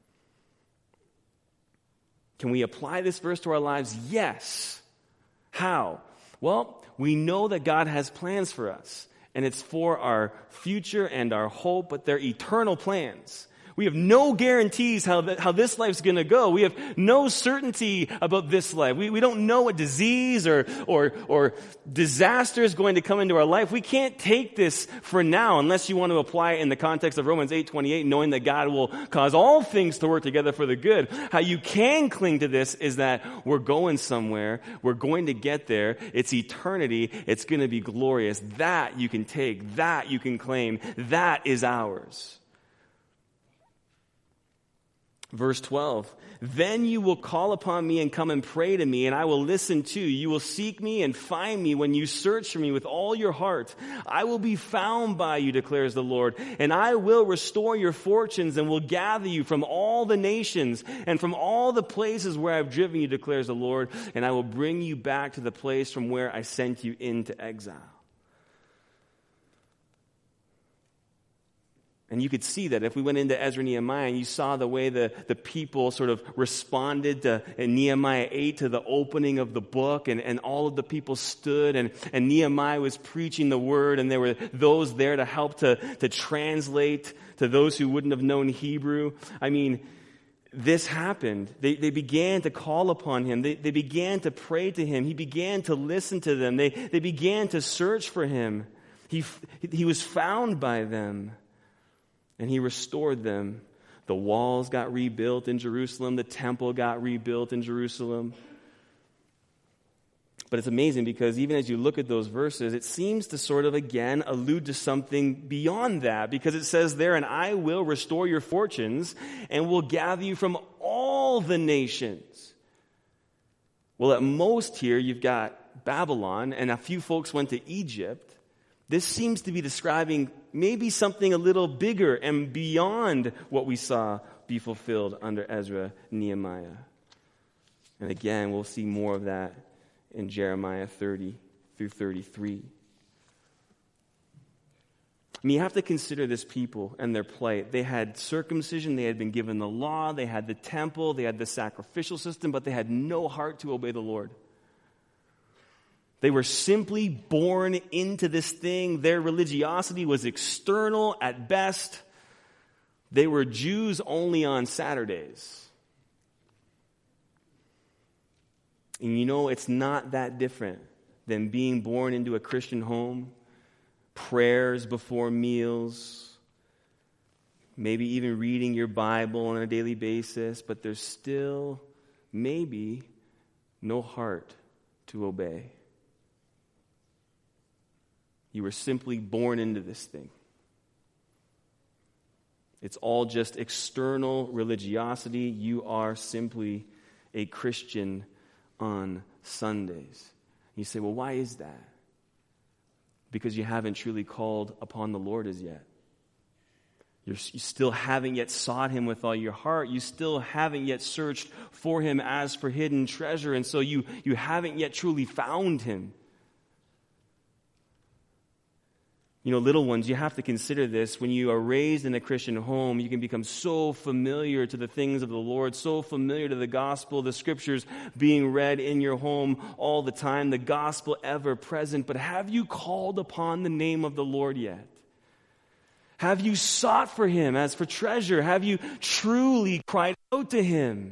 Can we apply this verse to our lives? Yes. How? Well, we know that God has plans for us, and it's for our future and our hope, but they're eternal plans. We have no guarantees how that, how this life's going to go. We have no certainty about this life. We, we don't know what disease or, or, or disaster is going to come into our life. We can't take this for now unless you want to apply it in the context of Romans eight twenty-eight, knowing that God will cause all things to work together for the good. How you can cling to this is that we're going somewhere. We're going to get there. It's eternity. It's going to be glorious. That you can take. That you can claim. That is ours. Verse twelve, then you will call upon me and come and pray to me, and I will listen to you. You will seek me and find me when you search for me with all your heart. I will be found by you, declares the Lord, and I will restore your fortunes and will gather you from all the nations and from all the places where I've driven you, declares the Lord, and I will bring you back to the place from where I sent you into exile. And you could see that if we went into Ezra and Nehemiah and you saw the way the, the people sort of responded to in Nehemiah eight to the opening of the book, and, and all of the people stood, and, and Nehemiah was preaching the word, and there were those there to help to, to translate to those who wouldn't have known Hebrew. I mean, this happened. They, they began to call upon him. They, they began to pray to him. He began to listen to them. They, they began to search for him. He, he was found by them. And he restored them. The walls got rebuilt in Jerusalem. The temple got rebuilt in Jerusalem. But it's amazing because even as you look at those verses, it seems to sort of again allude to something beyond that, because it says there, and I will restore your fortunes and will gather you from all the nations. Well, at most here you've got Babylon, and a few folks went to Egypt. This seems to be describing maybe something a little bigger and beyond what we saw be fulfilled under Ezra, Nehemiah. And again, we'll see more of that in Jeremiah thirty through thirty-three. I mean, you have to consider this people and their plight. They had circumcision, they had been given the law, they had the temple, they had the sacrificial system, but they had no heart to obey the Lord. They were simply born into this thing. Their religiosity was external at best. They were Jews only on Saturdays. And you know, it's not that different than being born into a Christian home, prayers before meals, maybe even reading your Bible on a daily basis, but there's still maybe no heart to obey. You were simply born into this thing. It's all just external religiosity. You are simply a Christian on Sundays. You say, well, why is that? Because you haven't truly called upon the Lord as yet. You're, you still haven't yet sought Him with all your heart. You still haven't yet searched for Him as for hidden treasure. And so you, you haven't yet truly found Him. You know, little ones, you have to consider this. When you are raised in a Christian home, you can become so familiar to the things of the Lord, so familiar to the gospel, the scriptures being read in your home all the time, the gospel ever present. But have you called upon the name of the Lord yet? Have you sought for Him as for treasure? Have you truly cried out to Him?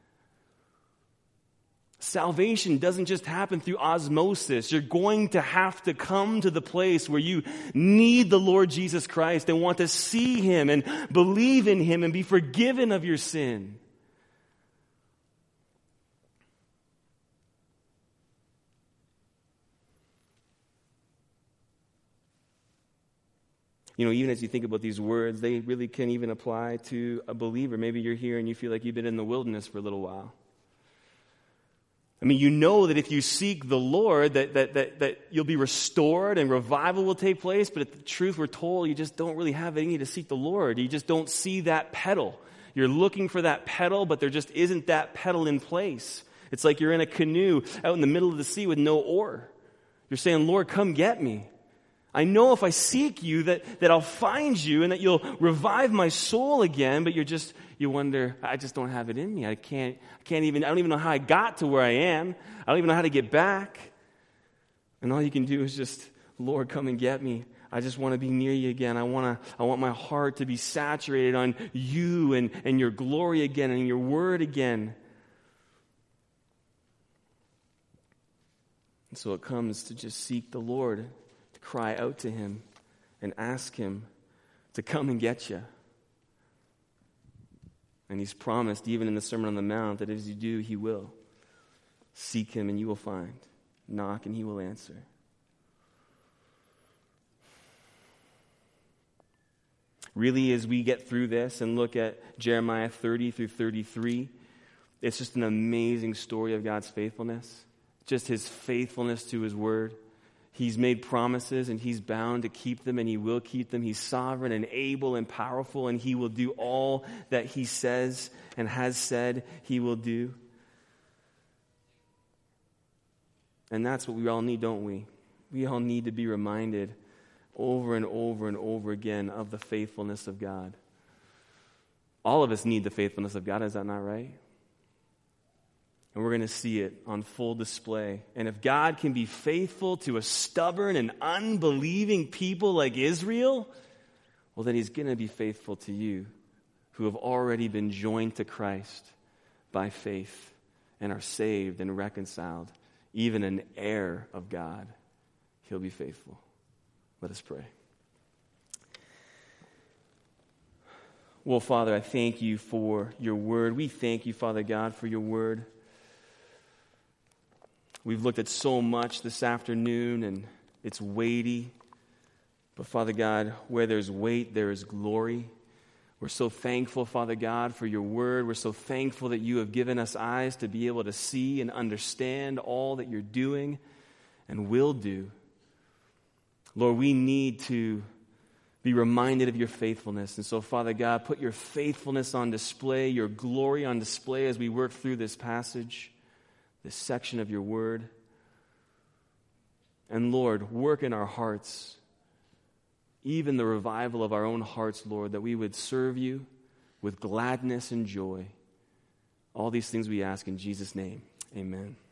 Salvation doesn't just happen through osmosis. You're going to have to come to the place where you need the Lord Jesus Christ and want to see Him and believe in Him and be forgiven of your sin. You know, even as you think about these words, they really can even apply to a believer. Maybe you're here and you feel like you've been in the wilderness for a little while. I mean, you know that if you seek the Lord, that, that, that, that you'll be restored and revival will take place. But the truth, we're told, you just don't really have any to seek the Lord. You just don't see that pedal. You're looking for that pedal, but there just isn't that pedal in place. It's like you're in a canoe out in the middle of the sea with no oar. You're saying, Lord, come get me. I know if I seek you that, that I'll find you and that you'll revive my soul again, but you're just, you wonder, I just don't have it in me. I can't, I can't even, I don't even know how I got to where I am. I don't even know how to get back. And all you can do is just, Lord, come and get me. I just want to be near you again. I want to, I want my heart to be saturated on you and, and your glory again and your word again. And so it comes to just seek the Lord, cry out to Him and ask Him to come and get you. And He's promised, even in the Sermon on the Mount, that as you do, He will. Seek Him and you will find. Knock and He will answer. Really, as we get through this and look at Jeremiah thirty through thirty-three, it's just an amazing story of God's faithfulness. Just His faithfulness to His word. He's made promises and He's bound to keep them and He will keep them. He's sovereign and able and powerful and He will do all that He says and has said He will do. And that's what we all need, don't we? We all need to be reminded over and over and over again of the faithfulness of God. All of us need the faithfulness of God, is that not right? And we're going to see it on full display. And if God can be faithful to a stubborn and unbelieving people like Israel, well, then He's going to be faithful to you who have already been joined to Christ by faith and are saved and reconciled, even an heir of God. He'll be faithful. Let us pray. Well, Father, I thank you for your word. We thank you, Father God, for your word. We've looked at so much this afternoon, and it's weighty. But Father God, where there's weight, there is glory. We're so thankful, Father God, for your word. We're so thankful that you have given us eyes to be able to see and understand all that you're doing and will do. Lord, we need to be reminded of your faithfulness. And so, Father God, put your faithfulness on display, your glory on display as we work through this passage, this section of your word. And Lord, work in our hearts, even the revival of our own hearts, Lord, that we would serve you with gladness and joy. All these things we ask in Jesus' name. Amen.